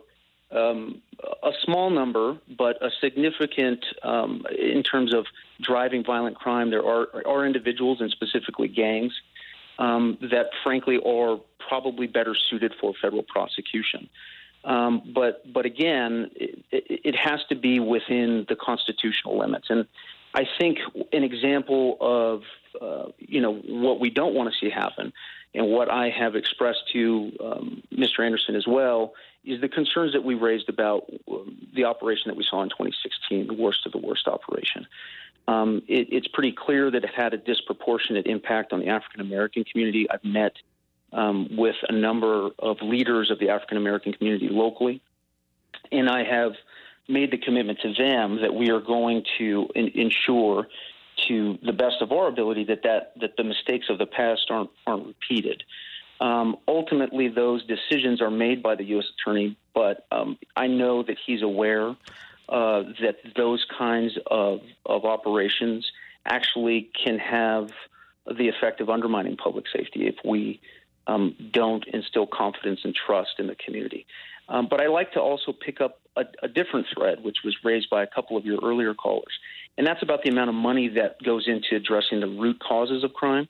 Q: Um, a small number, but a significant um, in terms of driving violent crime. There are, are individuals, and specifically gangs, um, that frankly are probably better suited for federal prosecution. Um, but but again, it, it has to be within the constitutional limits. And I think an example of uh, you know what we don't want to see happen, and what I have expressed to um, Mister Anderson as well, is the concerns that we raised about the operation that we saw in twenty sixteen, the worst of the worst operation. Um, it, it's pretty clear that it had a disproportionate impact on the African-American community. I've met um, with a number of leaders of the African-American community locally, and I have made the commitment to them that we are going to in- ensure to the best of our ability that, that, that the mistakes of the past aren't, aren't repeated. Um, ultimately, those decisions are made by the U S attorney, but um, I know that he's aware uh, that those kinds of, of operations actually can have the effect of undermining public safety if we um, don't instill confidence and trust in the community. Um, but I like to also pick up a, a different thread, which was raised by a couple of your earlier callers, and that's about the amount of money that goes into addressing the root causes of crime.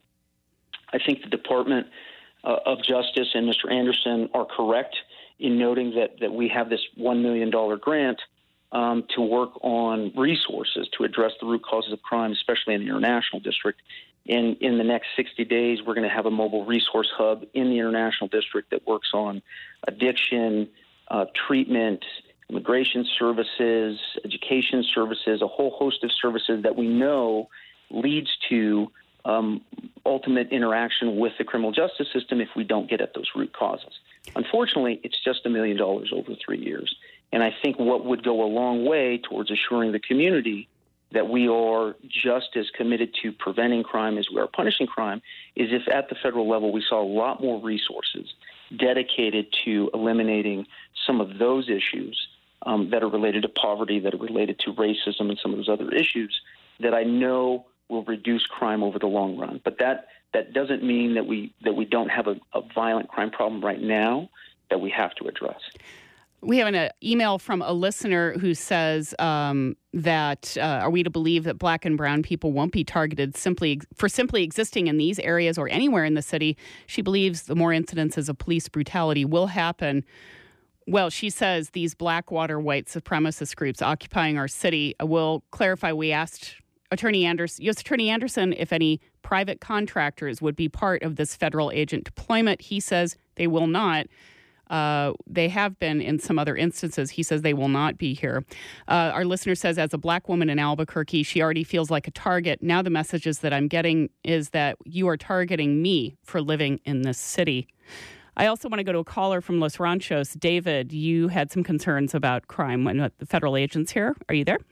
Q: I think the Department Uh, of Justice and Mister Anderson are correct in noting that, that we have this one million dollars grant um, to work on resources to address the root causes of crime, especially in the International District. And in the next sixty days, we're going to have a mobile resource hub in the International District that works on addiction, uh, treatment, immigration services, education services, a whole host of services that we know leads to um, ultimate interaction with the criminal justice system if we don't get at those root causes. Unfortunately, it's just a million dollars over three years. And I think what would go a long way towards assuring the community that we are just as committed to preventing crime as we are punishing crime is if at the federal level we saw a lot more resources dedicated to eliminating some of those issues um, that are related to poverty, that are related to racism and some of those other issues that I know will reduce crime over the long run. But that that doesn't mean that we that we don't have a, a violent crime problem right now that we have to address.
A: We have an email from a listener who says um, that uh, are we to believe that black and brown people won't be targeted simply for simply existing in these areas or anywhere in the city? She believes the more incidences of police brutality will happen. Well, she says these Blackwater white supremacist groups occupying our city. Will clarify, we asked Attorney Anderson, U S Attorney Anderson if any private contractors would be part of this federal agent deployment. He says they will not. Uh, they have been in some other instances. He says they will not be here. Uh, our listener says, as a black woman in Albuquerque, she already feels like a target. Now the messages that I'm getting is that you are targeting me for living in this city. I also want to go to a caller from Los Ranchos. David, you had some concerns about crime when the federal agents here. Are you there?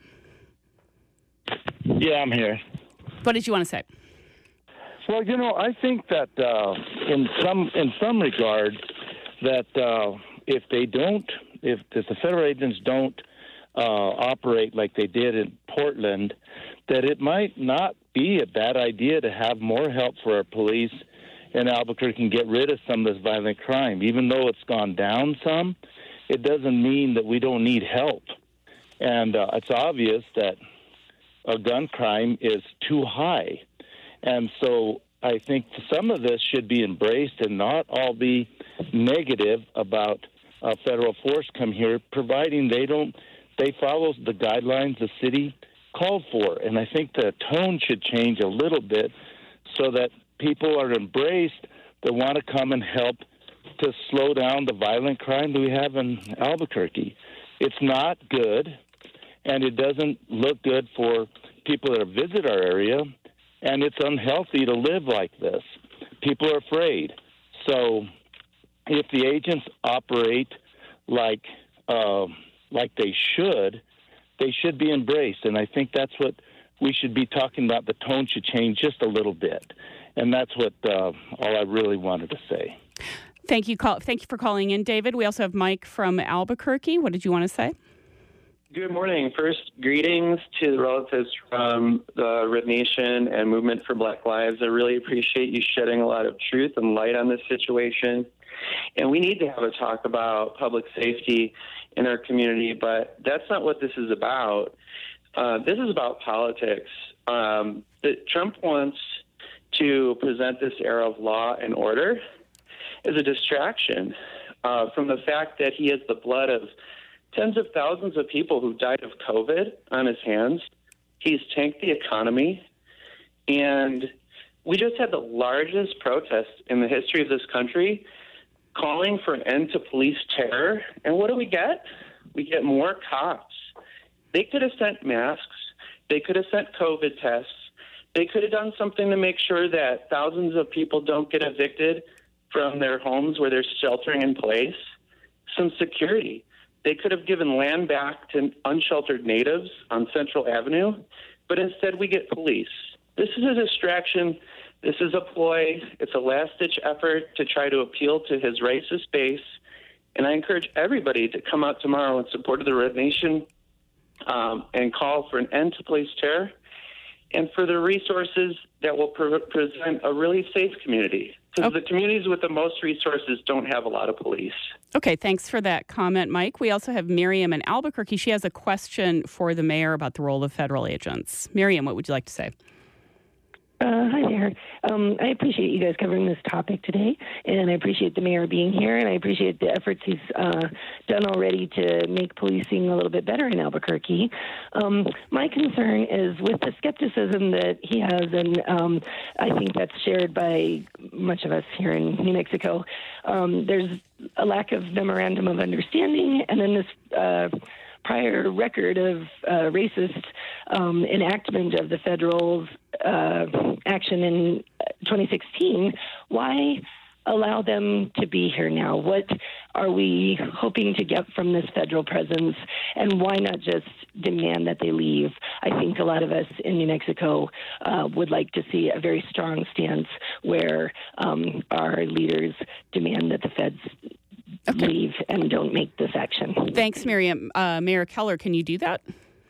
R: Yeah, I'm here.
A: What did you want to say?
R: Well, you know, I think that uh, in some in some regard, that uh, if they don't, if, if the federal agents don't uh, operate like they did in Portland, that it might not be a bad idea to have more help for our police in Albuquerque and get rid of some of this violent crime. Even though it's gone down some, it doesn't mean that we don't need help. And uh, it's obvious that a gun crime is too high. And so I think some of this should be embraced and not all be negative about uh, federal force come here, providing they don't they follow the guidelines the city called for. And I think the tone should change a little bit so that people are embraced that want to come and help to slow down the violent crime that we have in Albuquerque. It's not good, and it doesn't look good for people that visit our area, and it's unhealthy to live like this. People are afraid. So if the agents operate like uh, like they should, they should be embraced. And I think that's what we should be talking about. The tone should change just a little bit. And that's what uh, all I really wanted to say.
A: Thank you. Call, thank you for calling in, David. We also have Mike from Albuquerque. What did you want to say?
S: Good morning. First, greetings to the relatives from the Red Nation and Movement for Black Lives. I really appreciate you shedding a lot of truth and light on this situation. And we need to have a talk about public safety in our community, but that's not what this is about. Uh, this is about politics. Um, that Trump wants to present this era of law and order as a distraction uh, from the fact that he has the blood of tens of thousands of people who died of COVID on his hands. He's tanked the economy. And we just had the largest protest in the history of this country calling for an end to police terror. And what do we get? We get more cops. They could have sent masks. They could have sent COVID tests. They could have done something to make sure that thousands of people don't get evicted from their homes where they're sheltering in place. Some security. They could have given land back to unsheltered natives on Central Avenue, but instead we get police. This is a distraction. This is a ploy. It's a last-ditch effort to try to appeal to his racist base. And I encourage everybody to come out tomorrow in support of the Red Nation um, and call for an end to police terror and for the resources that will pre- present a really safe community. Because okay. the communities with the most resources don't have a lot of police.
A: Okay, thanks for that comment, Mike. We also have Miriam in Albuquerque. She has a question for the mayor about the role of federal agents. Miriam, what would you like to say?
T: Uh, hi there. Um, I appreciate you guys covering this topic today, and I appreciate the mayor being here, and I appreciate the efforts he's uh, done already to make policing a little bit better in Albuquerque. Um, my concern is with the skepticism that he has, and um, I think that's shared by much of us here in New Mexico. Um, there's a lack of memorandum of understanding, and then this uh, prior record of uh, racist um, enactment of the federal uh, action in twenty sixteen, why allow them to be here now? What are we hoping to get from this federal presence, and why not just demand that they leave? I think a lot of us in New Mexico uh, would like to see a very strong stance where um, our leaders demand that the feds okay. leave and don't make this action.
A: Thanks, Miriam. Uh, Mayor Keller, can you do that?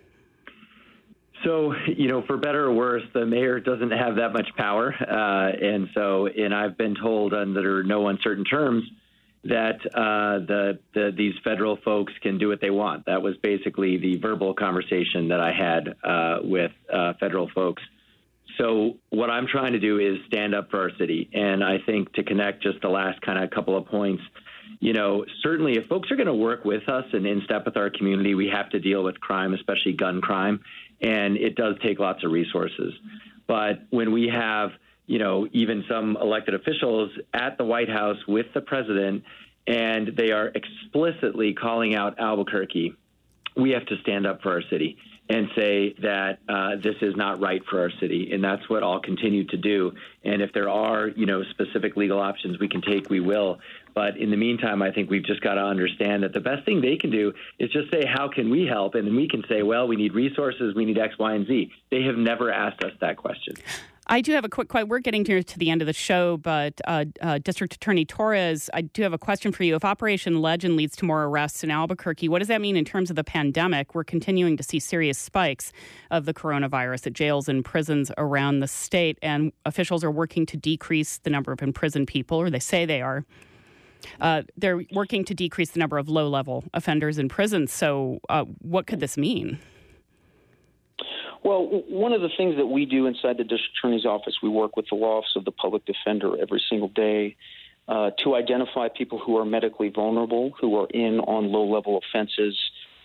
K: So, you know, for better or worse, the mayor doesn't have that much power. Uh, and so, and I've been told under no uncertain terms that uh, the, the these federal folks can do what they want. That was basically the verbal conversation that I had uh, with uh, federal folks. So what I'm trying to do is stand up for our city. And I think to connect just the last kind of couple of points, you know, certainly if folks are going to work with us and in step with our community, we have to deal with crime, especially gun crime. And it does take lots of resources. But when we have, you know, even some elected officials at the White House with the president, and they are explicitly calling out Albuquerque, we have to stand up for our city and say that uh, this is not right for our city. And that's what I'll continue to do. And if there are, you know, specific legal options we can take, we will. But in the meantime, I think we've just got to understand that the best thing they can do is just say, how can we help? And then we can say, well, we need resources, we need X, Y, and Z. They have never asked us that question.
A: I do have a quick question. We're getting to, to the end of the show, but uh, uh, District Attorney Torres, I do have a question for you. If Operation Legend leads to more arrests in Albuquerque, what does that mean in terms of the pandemic? We're continuing to see serious spikes of the coronavirus at jails and prisons around the state, and officials are working to decrease the number of imprisoned people, or they say they are. Uh, they're working to decrease the number of low-level offenders in prisons. So uh, what could this mean?
Q: Well, one of the things that we do inside the district attorney's office, we work with the Law Office of the Public Defender every single day uh, to identify people who are medically vulnerable, who are in on low-level offenses,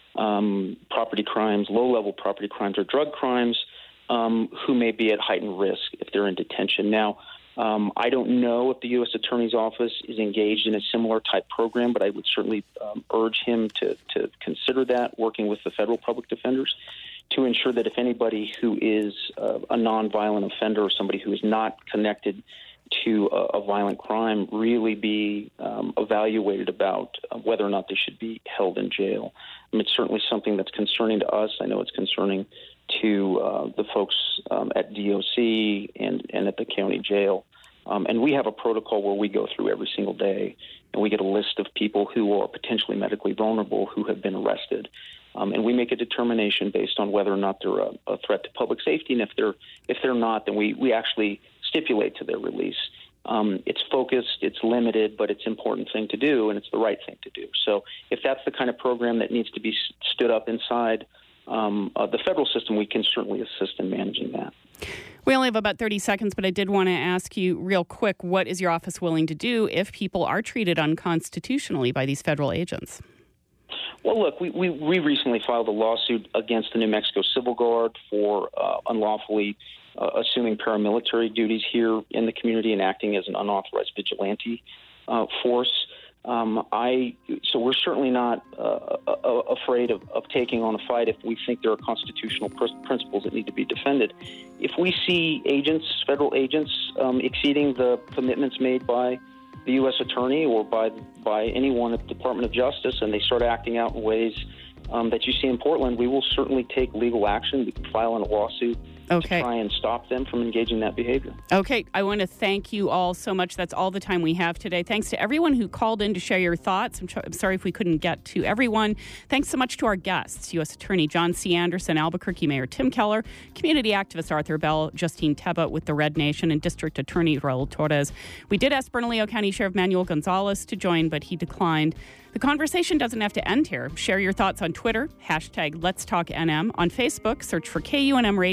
Q: um, property crimes, low-level property crimes or drug crimes, um, who may be at heightened risk if they're in detention. Now, um, I don't know if the U S Attorney's Office is engaged in a similar type program, but I would certainly um, urge him to, to consider that, working with the federal public defenders, to ensure that if anybody who is uh, a nonviolent offender or somebody who is not connected to a, a violent crime really be um, evaluated about uh, whether or not they should be held in jail. I mean, it's certainly something that's concerning to us. I know it's concerning to uh, the folks um, at D O C and, and at the county jail. Um, and we have a protocol where we go through every single day, and we get a list of people who are potentially medically vulnerable who have been arrested. Um, and we make a determination based on whether or not they're a, a threat to public safety. And if they're if they're not, then we, we actually stipulate to their release. Um, it's focused, it's limited, but it's an important thing to do, and it's the right thing to do. So if that's the kind of program that needs to be stood up inside um, uh, the federal system, we can certainly assist in managing that.
A: We only have about thirty seconds, but I did want to ask you real quick, what is your office willing to do if people are treated unconstitutionally by these federal agents?
Q: Well, look, we, we, we recently filed a lawsuit against the New Mexico Civil Guard for uh, unlawfully uh, assuming paramilitary duties here in the community and acting as an unauthorized vigilante uh, force. Um, I so we're certainly not uh, uh, afraid of, of taking on a fight if we think there are constitutional pr- principles that need to be defended. If we see agents, federal agents, um, exceeding the commitments made by the U S Attorney or by by anyone at the Department of Justice, and they start acting out in ways um, that you see in Portland, we will certainly take legal action. We can file a lawsuit
A: okay.
Q: to try and stop them from engaging in that behavior.
A: Okay. I want to thank you all so much. That's all the time we have today. Thanks to everyone who called in to share your thoughts. I'm, tr- I'm sorry if we couldn't get to everyone. Thanks so much to our guests, U S Attorney John C. Anderson, Albuquerque Mayor Tim Keller, community activist Arthur Bell, Justine Tebba with the Red Nation, and District Attorney Raul Torres. We did ask Bernalillo County Sheriff Manuel Gonzalez to join, but he declined. The conversation doesn't have to end here. Share your thoughts on Twitter, hashtag Let's Talk N M. On Facebook, search for K U N M Radio,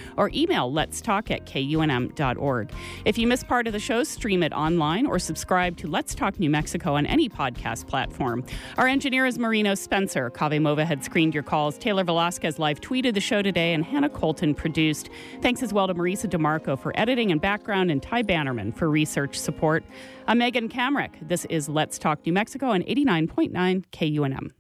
A: or email letstalk at k u n m dot org. If you miss part of the show, stream it online or subscribe to Let's Talk New Mexico on any podcast platform. Our engineer is Marino Spencer. Kave Mova had screened your calls. Taylor Velasquez live tweeted the show today, and Hannah Colton produced. Thanks as well to Marisa DeMarco for editing and background, and Ty Bannerman for research support. I'm Megan Kamrick. This is Let's Talk New Mexico on eighty-nine point nine K U N M.